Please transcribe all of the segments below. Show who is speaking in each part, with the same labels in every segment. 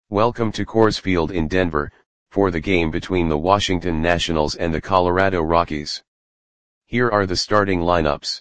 Speaker 1: Welcome to Coors Field in Denver, for the game between the Washington Nationals and the Colorado Rockies. Here are the starting lineups.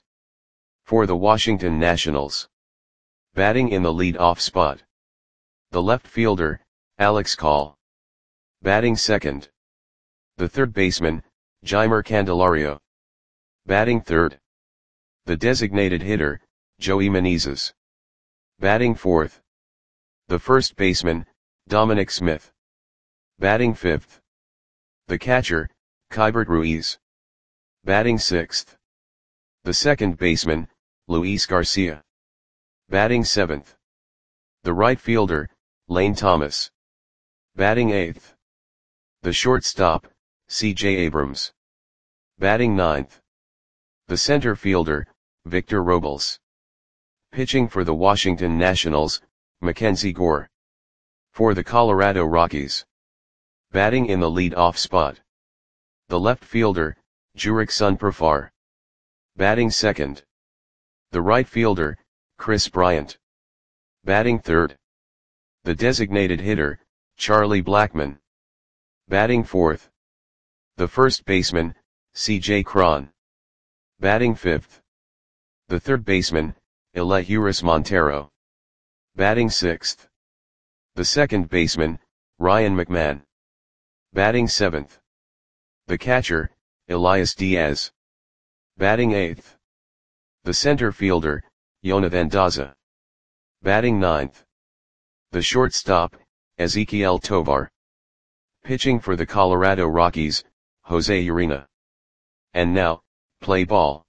Speaker 1: For the Washington Nationals. Batting in the lead-off spot. The left fielder, Alex Call. Batting second. The third baseman, Jeimer Candelario. Batting third. The designated hitter, Joey Meneses. Batting fourth. The first baseman, Dominic Smith. Batting fifth. The catcher, Keibert Ruiz. Batting sixth. The second baseman, Luis Garcia. Batting seventh. The right fielder, Lane Thomas. Batting eighth. The shortstop, C.J. Abrams. Batting ninth. The center fielder, Victor Robles. Pitching for the Washington Nationals, Mackenzie Gore. For the Colorado Rockies. Batting in the lead-off spot. The left fielder, Jurickson Profar. Batting second. The right fielder, Kris Bryant. Batting third. The designated hitter, Charlie Blackmon. Batting fourth. The first baseman, C.J. Cron. Batting fifth. The third baseman, Elehuris Montero. Batting sixth. The second baseman, Ryan McMahon. Batting seventh. The catcher, Elias Diaz. Batting eighth. The center fielder, Jonathan Daza. Batting ninth. The shortstop, Ezequiel Tovar. Pitching for the Colorado Rockies, Jose Urena. And now, play ball.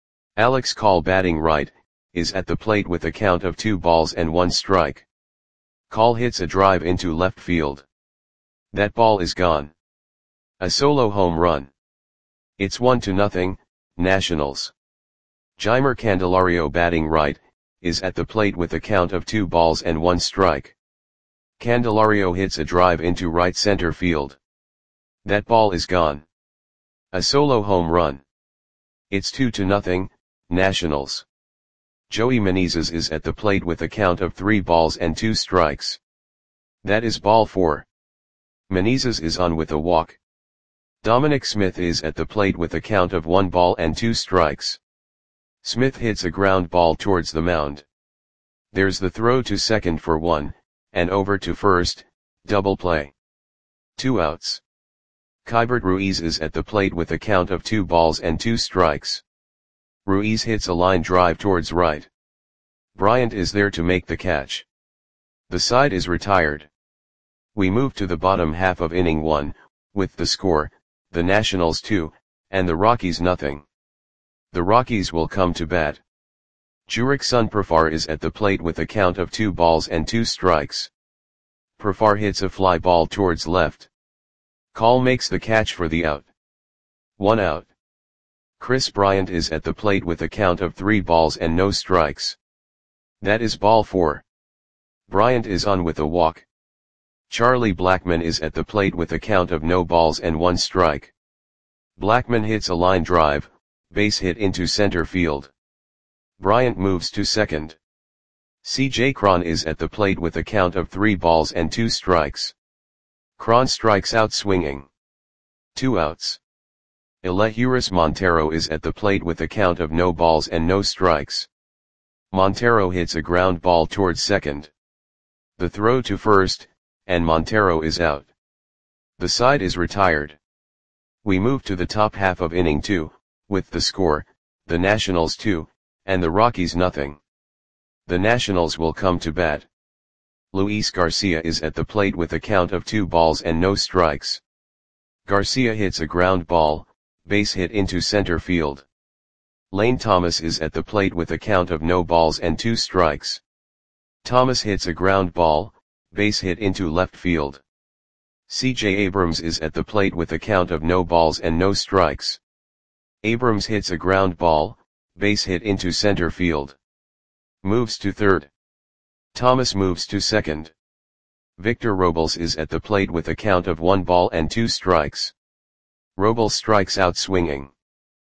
Speaker 1: Alex Call, batting right, is at the plate with a count of 2-1 strike. Call hits a drive into left field. That ball is gone. A solo home run. It's 1-0, Nationals. Jeimer Candelario, batting right, is at the plate with a count of 2-1 strike. Candelario hits a drive into right center field. That ball is gone. A solo home run. It's 2-0, Nationals. Joey Meneses is at the plate with a count of 3-2 strikes. That is ball 4. Meneses is on with a walk. Dominic Smith is at the plate with a count of 1-2 strikes. Smith hits a ground ball towards the mound. There's the throw to second for 1, and over to first, double play. 2 outs. Keibert Ruiz is at the plate with a count of 2-2 strikes. Ruiz hits a line drive towards right. Bryant is there to make the catch. The side is retired. We move to the bottom half of inning 1, with the score, the Nationals 2, and the Rockies 0. The Rockies will come to bat. Jurickson Profar is at the plate with a count of 2-2 strikes. Profar hits a fly ball towards left. Call makes the catch for the out. 1 out. Kris Bryant is at the plate with a count of 3 strikes. That is ball 4. Bryant is on with a walk. Charlie Blackmon is at the plate with a count of 1 strike. Blackmon hits a line drive, base hit into center field. Bryant moves to second. C.J. Cron is at the plate with a count of 3-2 strikes. Cron strikes out swinging. 2 outs. Elehuris Montero is at the plate with a count of no strikes. Montero hits a ground ball towards second. The throw to first, and Montero is out. The side is retired. We move to the top half of inning 2, with the score, the Nationals 2, and the Rockies 0. The Nationals will come to bat. Luis Garcia is at the plate with a count of 2 strikes. Garcia hits a ground ball, base hit into center field. Lane Thomas is at the plate with a count of 2 strikes. Thomas hits a ground ball, base hit into left field. C.J. Abrams is at the plate with a count of no strikes. Abrams hits a ground ball, base hit into center field. Moves to third. Thomas moves to second. Victor Robles is at the plate with a count of 1-2 strikes. Robles strikes out swinging.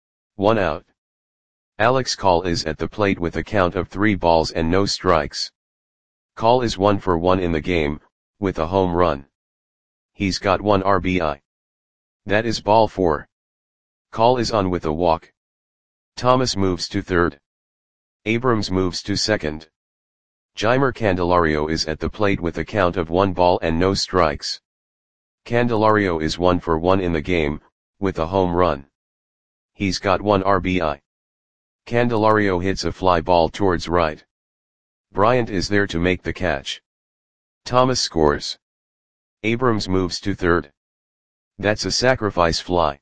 Speaker 1: 1 out. Alex Call is at the plate with a count of 3 balls and no strikes. Call is 1 for 1 in the game, with a home run. He's got 1 RBI. That is ball 4. Call is on with a walk. Thomas moves to third. Abrams moves to second. Jeimer Candelario is at the plate with a count of 1 ball and no strikes. Candelario is 1 for 1 in the game, with a home run. He's got 1 RBI. Candelario hits a fly ball towards right. Bryant is there to make the catch. Thomas scores. Abrams moves to third. That's a sacrifice fly.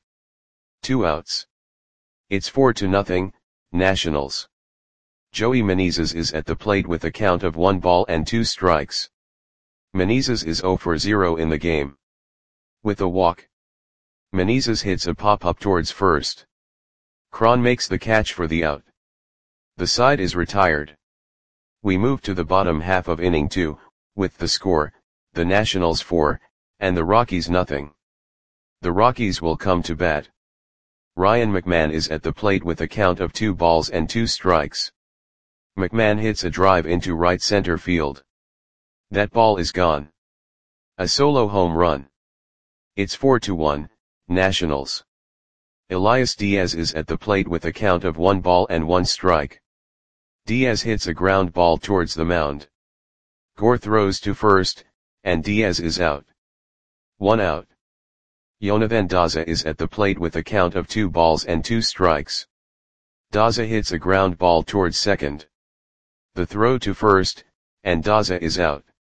Speaker 1: 2 outs. It's 4-0, Nationals. Joey Meneses is at the plate with a count of 1 ball and 2 strikes. Meneses is 0 for 0 in the game. With a walk. Meneses hits a pop-up towards first. Cron makes the catch for the out. The side is retired. We move to the bottom half of inning 2, with the score, the Nationals 4, and the Rockies nothing. The Rockies will come to bat. Ryan McMahon is at the plate with a count of 2 balls and 2 strikes. McMahon hits a drive into right center field. That ball is gone. A solo home run. It's 4-1, Nationals. Elias Diaz is at the plate with a count of 1 ball and 1 strike. Diaz hits a ground ball towards the mound. Gore throws to first, and Diaz is out. 1 out. Jonathan Daza is at the plate with a count of 2 balls and 2 strikes. Daza hits a ground ball towards second. The throw to first, and Daza is out.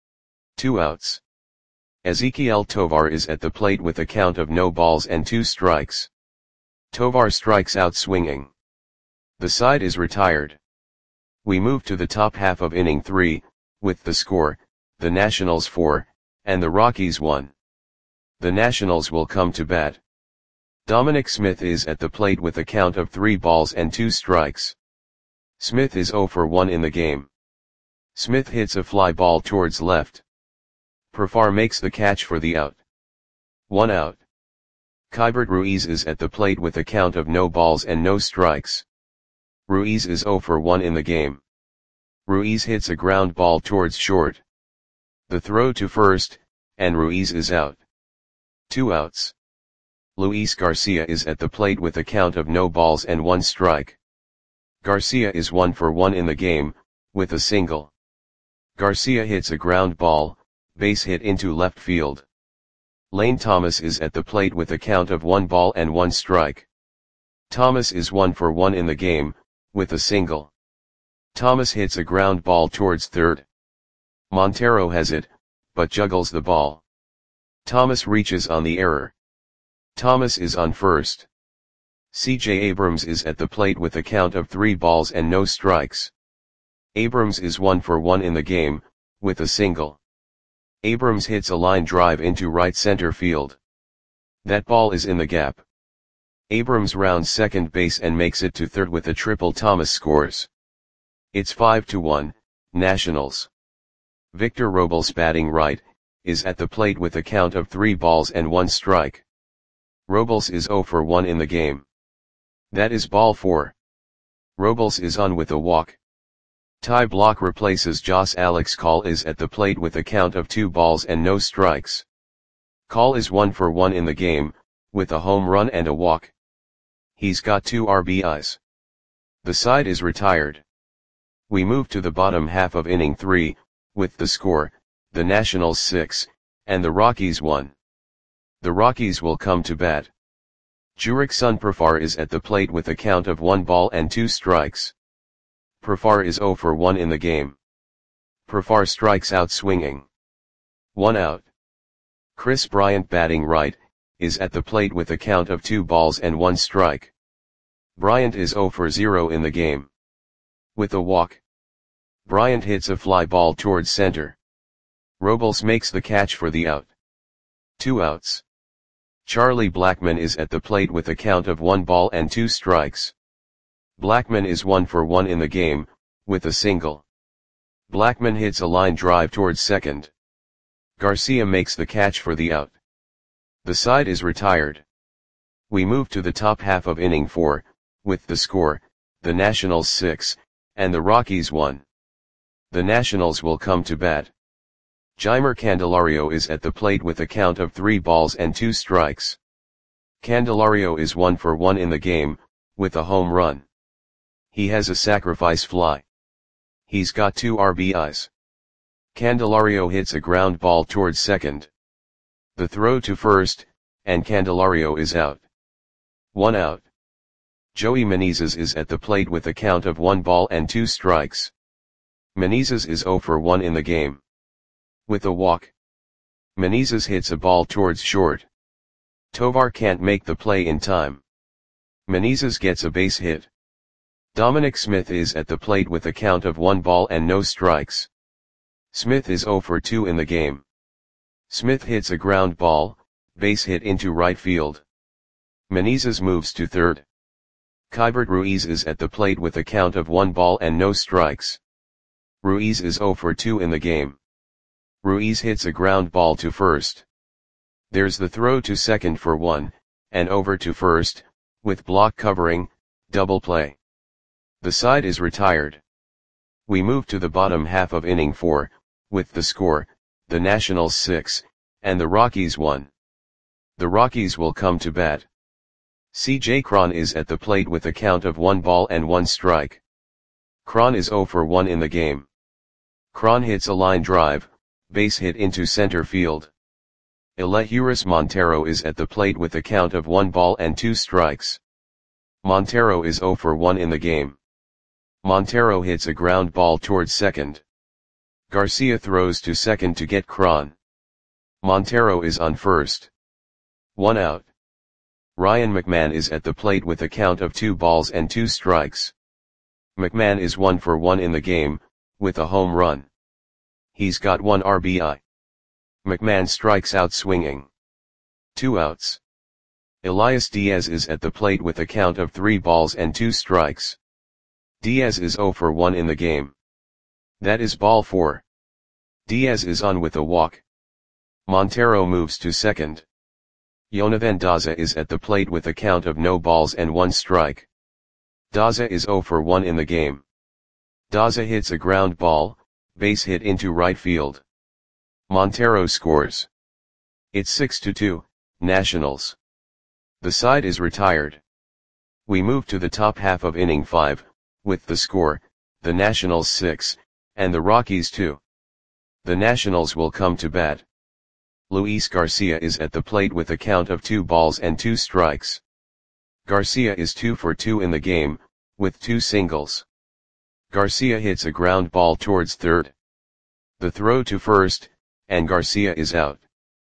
Speaker 1: 2 outs. Ezequiel Tovar is at the plate with a count of no balls and 2 strikes. Tovar strikes out swinging. The side is retired. We move to the top half of inning 3, with the score, the Nationals 4, and the Rockies 1. The Nationals will come to bat. Dominic Smith is at the plate with a count of 3 balls and 2 strikes. Smith is 0 for 1 in the game. Smith hits a fly ball towards left. Profar makes the catch for the out. 1 out. Keibert Ruiz is at the plate with a count of no balls and no strikes. Ruiz is 0 for 1 in the game. Ruiz hits a ground ball towards short. The throw to first, and Ruiz is out. 2 outs. Luis Garcia is at the plate with a count of no balls and 1 strike. Garcia is 1 for 1 in the game, with a single. Garcia hits a ground ball, base hit into left field. Lane Thomas is at the plate with a count of 1 ball and 1 strike. Thomas is 1 for 1 in the game, with a single. Thomas hits a ground ball towards third. Montero has it, but juggles the ball. Thomas reaches on the error. Thomas is on first. C.J. Abrams is at the plate with a count of 3 balls and no strikes. Abrams is 1 for 1 in the game, with a single. Abrams hits a line drive into right center field. That ball is in the gap. Abrams rounds second base and makes it to third with a triple. Thomas scores. It's 5-1, Nationals. Victor Robles, batting right, is at the plate with a count of 3 balls and 1 strike. Robles is 0 for 1 in the game. That is ball 4. Robles is on with a walk. Ty Blach replaces Josh. Alex Call is at the plate with a count of 2 balls and no strikes. Call is 1 for 1 in the game, with a home run and a walk. He's got 2 RBIs. The side is retired. We move to the bottom half of inning 3, with the score, the Nationals 6, and the Rockies 1. The Rockies will come to bat. Jurickson Profar is at the plate with a count of 1 ball and 2 strikes. Profar is 0 for 1 in the game. Profar strikes out swinging. 1 out. Chris Bryant, batting right, is at the plate with a count of 2 balls and 1 strike. Bryant is 0 for 0 in the game. With a walk. Bryant hits a fly ball towards center. Robles makes the catch for the out. 2 outs. Charlie Blackmon is at the plate with a count of 1 ball and 2 strikes. Blackmon is 1 for 1 in the game, with a single. Blackmon hits a line drive towards second. Garcia makes the catch for the out. The side is retired. We move to the top half of inning 4, with the score, the Nationals 6, and the Rockies 1. The Nationals will come to bat. Jeimer Candelario is at the plate with a count of 3 balls and 2 strikes. Candelario is 1 for 1 in the game, with a home run. He has a sacrifice fly. He's got 2 RBIs. Candelario hits a ground ball towards second. The throw to first, and Candelario is out. 1 out. Joey Meneses is at the plate with a count of 1 ball and 2 strikes. Meneses is 0 for 1 in the game. With a walk. Meneses hits a ball towards short. Tovar can't make the play in time. Meneses gets a base hit. Dominic Smith is at the plate with a count of 1 ball and no strikes. Smith is 0 for 2 in the game. Smith hits a ground ball, base hit into right field. Meneses moves to third. Keibert Ruiz is at the plate with a count of 1 ball and no strikes. Ruiz is 0 for 2 in the game. Ruiz hits a ground ball to first. There's the throw to second for 1, and over to first, with block covering, double play. The side is retired. We move to the bottom half of inning 4, with the score, the Nationals 6, and the Rockies 1. The Rockies will come to bat. C.J. Cron is at the plate with a count of 1 ball and 1 strike. Cron is 0 for 1 in the game. Cron hits a line drive, base hit into center field. Elehuris Montero is at the plate with a count of 1 ball and 2 strikes. Montero is 0 for 1 in the game. Montero hits a ground ball towards second. Garcia throws to second to get Cron. Montero is on first. 1 out. Ryan McMahon is at the plate with a count of 2 balls and 2 strikes. McMahon is 1 for 1 in the game, with a home run. He's got 1 RBI. McMahon strikes out swinging. 2 outs. Elias Diaz is at the plate with a count of 3 balls and 2 strikes. Diaz is 0 for 1 in the game. That is ball 4. Diaz is on with a walk. Montero moves to second. Yonavan Daza is at the plate with a count of no balls and 1 strike. Daza is 0 for 1 in the game. Daza hits a ground ball, base hit into right field. Montero scores. It's 6-2, Nationals. The side is retired. We move to the top half of inning 5, with the score, the Nationals 6, and the Rockies 2. The Nationals will come to bat. Luis Garcia is at the plate with a count of 2 balls and 2 strikes. Garcia is 2 for 2 in the game, with 2 singles. Garcia hits a ground ball towards third. The throw to first, and Garcia is out.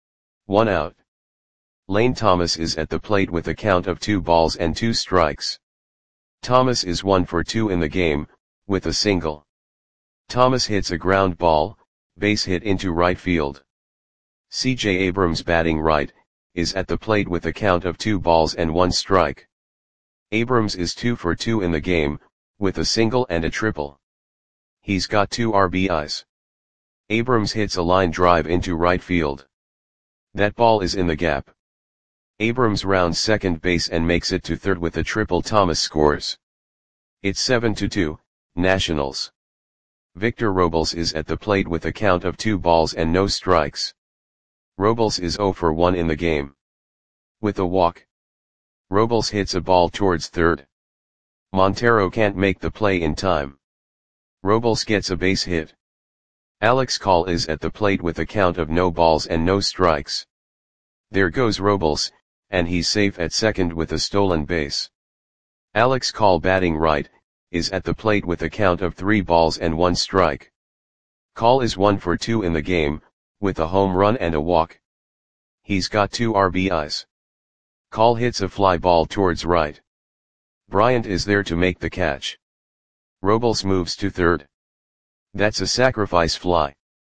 Speaker 1: 1 out. Lane Thomas is at the plate with a count of 2 balls and 2 strikes. Thomas is 1 for 2 in the game, with a single. Thomas hits a ground ball, base hit into right field. C.J. Abrams batting right, is at the plate with a count of 2 balls and 1 strike. Abrams is 2 for 2 in the game, with a single and a triple. He's got 2 RBIs. Abrams hits a line drive into right field. That ball is in the gap. Abrams rounds second base and makes it to third with a triple. Thomas scores. It's 7-2, Nationals. Victor Robles is at the plate with a count of 2 balls and no strikes. Robles is 0 for 1 in the game. With a walk. Robles hits a ball towards third. Montero can't make the play in time. Robles gets a base hit. Alex Call is at the plate with a count of no balls and no strikes. There goes Robles, and he's safe at second with a stolen base. Alex Call batting right, is at the plate with a count of 3 balls and 1 strike. Call is 1 for 2 in the game, with a home run and a walk. He's got 2 RBIs. Call hits a fly ball towards right. Bryant is there to make the catch. Robles moves to third. That's a sacrifice fly.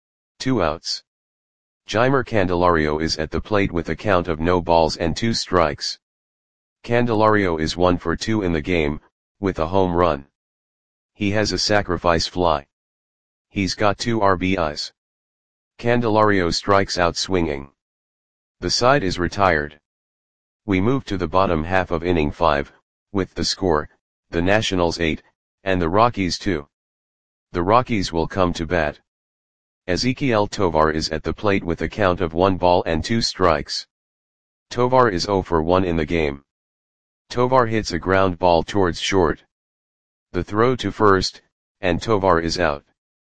Speaker 1: 2 outs. Jeimer Candelario is at the plate with a count of no balls and 2 strikes. Candelario is 1 for 2 in the game, with a home run. He has a sacrifice fly. He's got 2 RBIs. Candelario strikes out swinging. The side is retired. We move to the bottom half of inning 5, with the score, the Nationals 8, and the Rockies 2. The Rockies will come to bat. Ezequiel Tovar is at the plate with a count of 1 ball and 2 strikes. Tovar is 0 for 1 in the game. Tovar hits a ground ball towards short. The throw to first, and Tovar is out.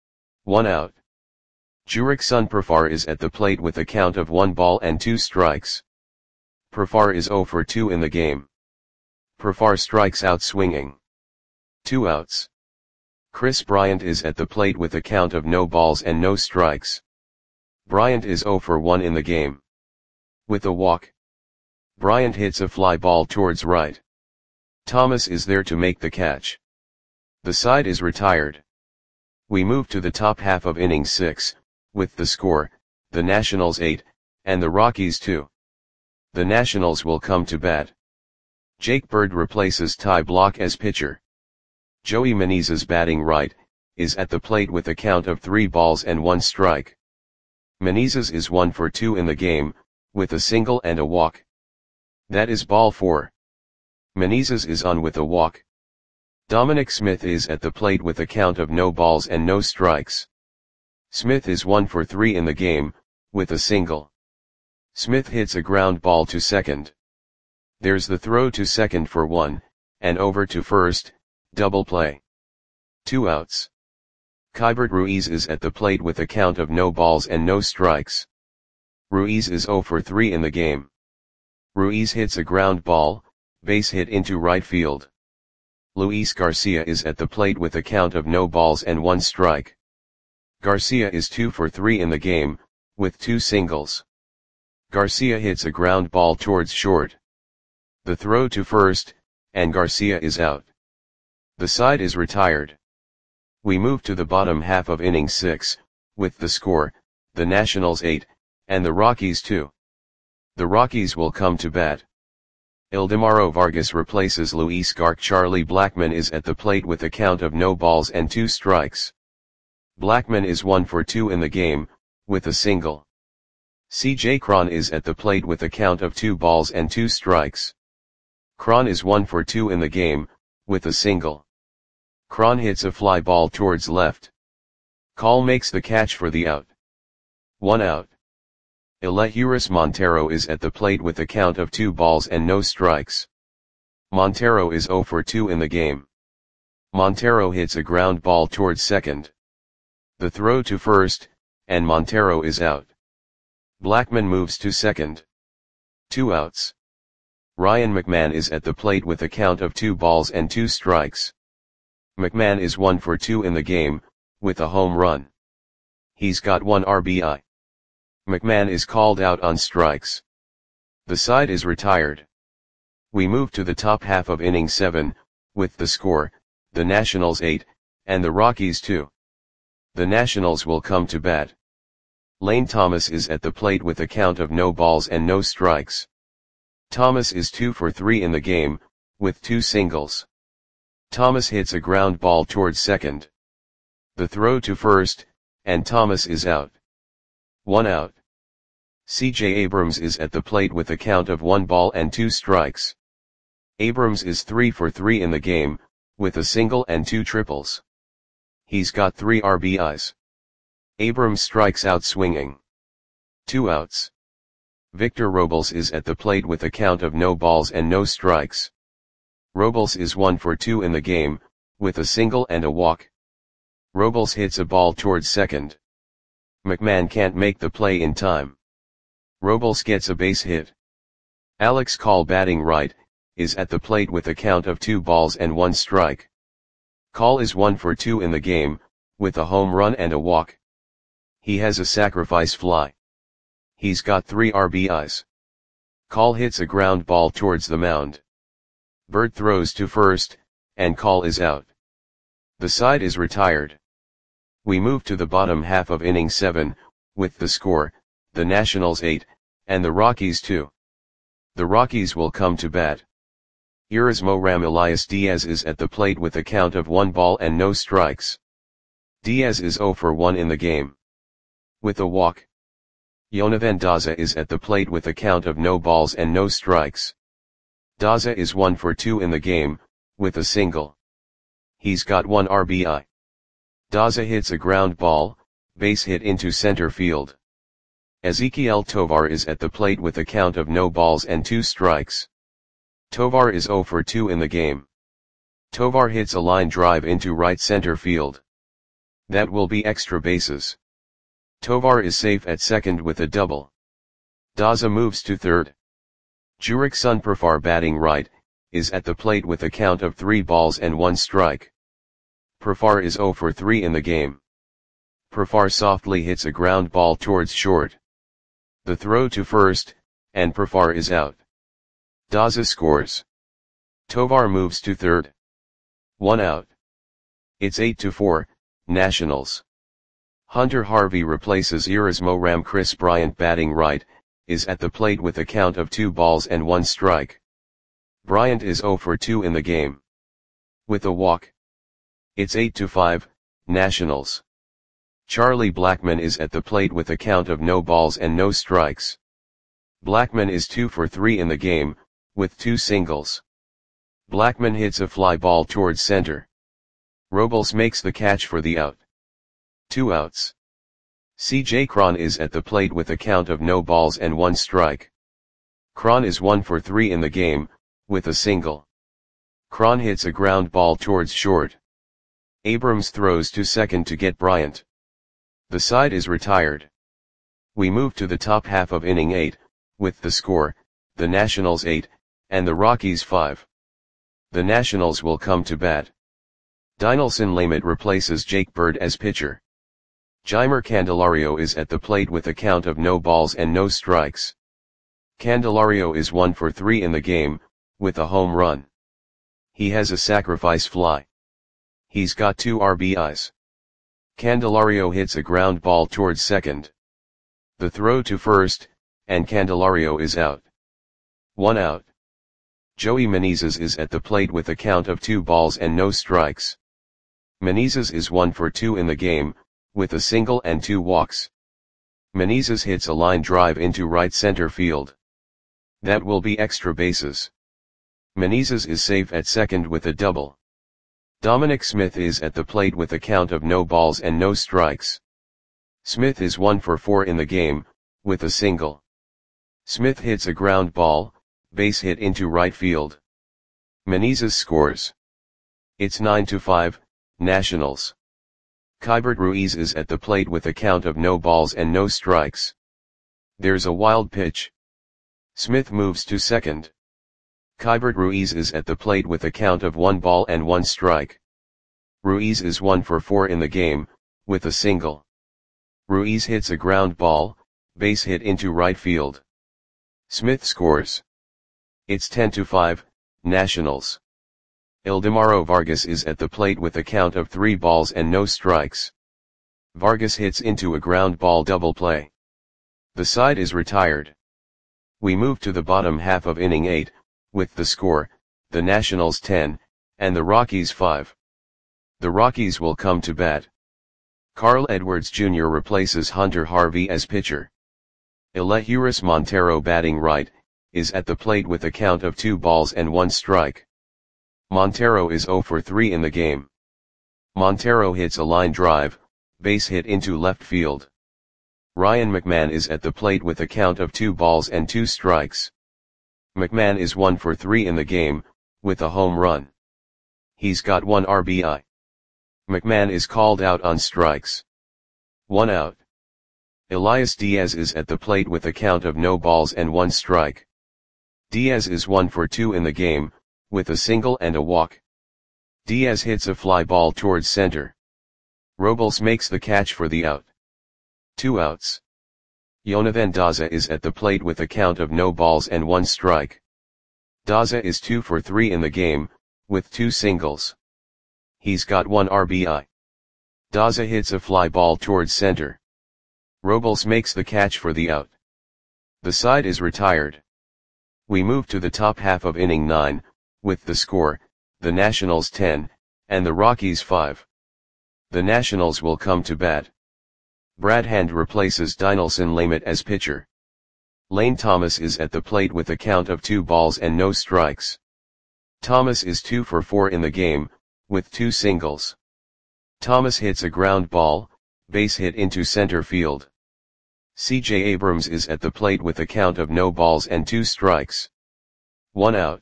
Speaker 1: 1 out. Jurickson Profar is at the plate with a count of 1 ball and 2 strikes. Profar is 0 for 2 in the game. Profar strikes out swinging. 2 outs. Chris Bryant is at the plate with a count of no balls and no strikes. Bryant is 0 for 1 in the game. With a walk, Bryant hits a fly ball towards right. Thomas is there to make the catch. The side is retired. We move to the top half of inning 6, with the score, the Nationals 8, and the Rockies 2. The Nationals will come to bat. Jake Bird replaces Ty Blach as pitcher. Joey Menezes, batting right, is at the plate with a count of 3 balls and 1 strike. Menezes is 1 for 2 in the game, with a single and a walk. That is ball 4. Menezes is on with a walk. Dominic Smith is at the plate with a count of no balls and no strikes. Smith is 1 for 3 in the game, with a single. Smith hits a ground ball to second. There's the throw to second for 1, and over to first, double play. 2 outs. Keibert Ruiz is at the plate with a count of no balls and no strikes. Ruiz is 0 for 3 in the game. Ruiz hits a ground ball, base hit into right field. Luis Garcia is at the plate with a count of no balls and 1 strike. Garcia is 2 for 3 in the game, with 2 singles. Garcia hits a ground ball towards short. The throw to first, and Garcia is out. The side is retired. We move to the bottom half of inning 6, with the score, the Nationals 8, and the Rockies 2. The Rockies will come to bat. Ildemaro Vargas replaces Luis Garc. Charlie Blackmon is at the plate with a count of no balls and 2 strikes. Blackmon is 1 for 2 in the game, with a single. C.J. Cron is at the plate with a count of 2 balls and 2 strikes. Cron is 1 for 2 in the game, with a single. Cron hits a fly ball towards left. Call makes the catch for the out. 1 out. Elehuris Montero is at the plate with a count of 2 balls and no strikes. Montero is 0 for 2 in the game. Montero hits a ground ball towards second. The throw to first, and Montero is out. Blackmon moves to second. 2 outs. Ryan McMahon is at the plate with a count of 2 balls and 2 strikes. McMahon is 1 for 2 in the game, with a home run. He's got 1 RBI. McMahon is called out on strikes. The side is retired. We move to the top half of inning 7, with the score, the Nationals 8, and the Rockies 2. The Nationals will come to bat. Lane Thomas is at the plate with a count of no balls and no strikes. Thomas is 2 for 3 in the game, with 2 singles. Thomas hits a ground ball towards second. The throw to first, and Thomas is out. 1 out. C.J. Abrams is at the plate with a count of 1 ball and 2 strikes. Abrams is 3 for 3 in the game, with a single and 2 triples. He's got 3 RBIs. Abrams strikes out swinging. 2 outs. Victor Robles is at the plate with a count of no balls and no strikes. Robles is 1 for 2 in the game, with a single and a walk. Robles hits a ball towards second. McMahon can't make the play in time. Robles gets a base hit. Alex Call, batting right, is at the plate with a count of 2 balls and 1 strike. Call is 1 for 2 in the game, with a home run and a walk. He has a sacrifice fly. He's got 3 RBIs. Call hits a ground ball towards the mound. Bird throws to first, and Call is out. The side is retired. We move to the bottom half of inning 7, with the score, the Nationals 8, and the Rockies 2. The Rockies will come to bat. Erasmo Ramelias Diaz is at the plate with a count of 1 ball and no strikes. Diaz is 0 for 1 in the game. With a walk. Yonavan Daza is at the plate with a count of no balls and no strikes. Daza is 1 for 2 in the game, with a single. He's got 1 RBI. Daza hits a ground ball, base hit into center field. Ezequiel Tovar is at the plate with a count of no balls and 2 strikes. Tovar is 0 for 2 in the game. Tovar hits a line drive into right center field. That will be extra bases. Tovar is safe at second with a double. Daza moves to third. Jurickson Profar, batting right, is at the plate with a count of 3 balls and 1 strike. Profar is 0 for 3 in the game. Profar softly hits a ground ball towards short. The throw to first, and Profar is out. Daza scores. Tovar moves to third. 1 out. It's 8-4, Nationals. Hunter Harvey replaces Erasmo Ram. Chris Bryant, batting right, is at the plate with a count of 2 balls and 1 strike. Bryant is 0 for 2 in the game. With a walk. It's 8-5, Nationals. Charlie Blackmon is at the plate with a count of no balls and no strikes. Blackmon is 2 for 3 in the game, with 2 singles. Blackmon hits a fly ball towards center. Robles makes the catch for the out. 2 outs. C.J. Cron is at the plate with a count of no balls and 1 strike. Cron is 1 for 3 in the game, with a single. Cron hits a ground ball towards short. Abrams throws to second to get Bryant. The side is retired. We move to the top half of inning 8, with the score, the Nationals 8, and the Rockies 5. The Nationals will come to bat. Dinelson Lamet replaces Jake Bird as pitcher. Jeimer Candelario is at the plate with a count of no balls and no strikes. Candelario is 1 for 3 in the game, with a home run. He has a sacrifice fly. He's got 2 RBIs. Candelario hits a ground ball towards second. The throw to first, and Candelario is out. 1 out. Joey Menezes is at the plate with a count of 2 balls and no strikes. Menezes is 1 for 2 in the game, with a single and 2 walks. Menezes hits a line drive into right center field. That will be extra bases. Menezes is safe at second with a double. Dominic Smith is at the plate with a count of no balls and no strikes. Smith is 1 for 4 in the game, with a single. Smith hits a ground ball, base hit into right field. Menezes scores. It's 9-5, Nationals. Keibert Ruiz is at the plate with a count of no balls and no strikes. There's a wild pitch. Smith moves to second. Keibert Ruiz is at the plate with a count of 1 ball and 1 strike. Ruiz is 1 for 4 in the game, with a single. Ruiz hits a ground ball, base hit into right field. Smith scores. It's 10-5, Nationals. Ildemaro Vargas is at the plate with a count of 3 balls and no strikes. Vargas hits into a ground ball double play. The side is retired. We move to the bottom half of inning 8, with the score, the Nationals 10, and the Rockies 5. The Rockies will come to bat. Carl Edwards Jr. replaces Hunter Harvey as pitcher. Elehuris Montero, batting right, is at the plate with a count of 2 balls and 1 strike. Montero is 0 for 3 in the game. Montero hits a line drive, base hit into left field. Ryan McMahon is at the plate with a count of 2 balls and 2 strikes. McMahon is 1 for 3 in the game, with a home run. He's got 1 RBI. McMahon is called out on strikes. 1 out. Elias Diaz is at the plate with a count of no balls and 1 strike. Diaz is 1 for 2 in the game, with a single and a walk. Diaz hits a fly ball towards center. Robles makes the catch for the out. 2 outs. Jonathan Daza is at the plate with a count of no balls and 1 strike. Daza is 2 for 3 in the game, with 2 singles. He's got 1 RBI. Daza hits a fly ball towards center. Robles makes the catch for the out. The side is retired. We move to the top half of inning 9, with the score, the Nationals 10, and the Rockies 5. The Nationals will come to bat. Brad Hand replaces Dinelson Lamet as pitcher. Lane Thomas is at the plate with a count of 2 balls and no strikes. Thomas is 2 for 4 in the game, with 2 singles. Thomas hits a ground ball, Base hit into center field. C.J. Abrams is at the plate with a count of no balls and 2 strikes. 1 out.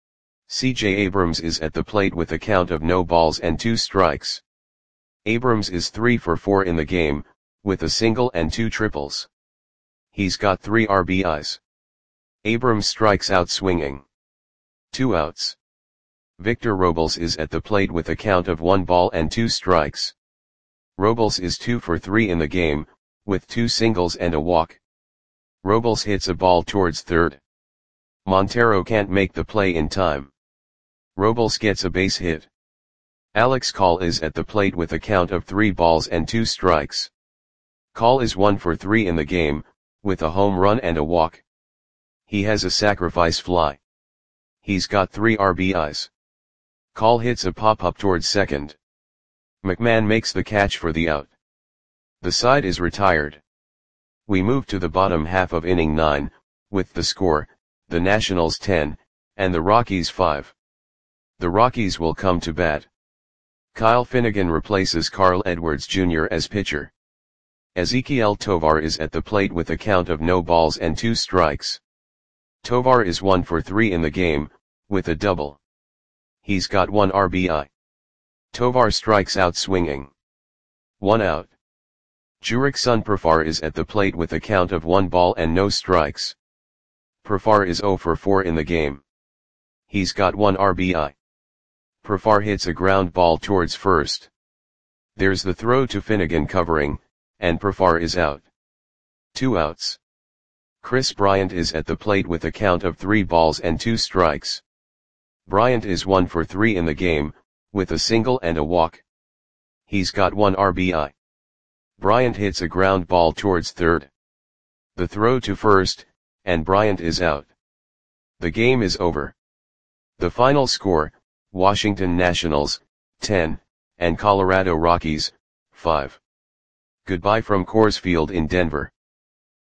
Speaker 1: C.J. Abrams is at the plate with a count of no balls and 2 strikes. Abrams is 3 for 4 in the game, with a single and 2 triples. He's got 3 RBIs. Abrams strikes out swinging. 2 outs. Victor Robles is at the plate with a count of 1 ball and 2 strikes. Robles is 2 for 3 in the game, with 2 singles and a walk. Robles hits a ball towards third. Montero can't make the play in time. Robles gets a base hit. Alex Call is at the plate with a count of 3 balls and 2 strikes. Call is 1 for 3 in the game, with a home run and a walk. He has a sacrifice fly. He's got 3 RBIs. Call hits a pop-up towards second. McMahon makes the catch for the out. The side is retired. We move to the bottom half of inning 9, with the score, the Nationals 10, and the Rockies 5. The Rockies will come to bat. Kyle Finnegan replaces Carl Edwards Jr. as pitcher. Ezequiel Tovar is at the plate with a count of no balls and 2 strikes. Tovar is 1 for 3 in the game, with a double. He's got 1 RBI. Tovar strikes out swinging. 1 out. Jurickson Profar is at the plate with a count of 1 ball and no strikes. Profar is 0 for 4 in the game. He's got 1 RBI. Profar hits a ground ball towards first. There's the throw to Finnegan covering, and Profar is out. 2 outs. Chris Bryant is at the plate with a count of 3 balls and 2 strikes. Bryant is 1 for 3 in the game, with a single and a walk. He's got 1 RBI. Bryant hits a ground ball towards third. The throw to first, and Bryant is out. The game is over. The final score, Washington Nationals, 10, and Colorado Rockies, 5. Goodbye from Coors Field in Denver.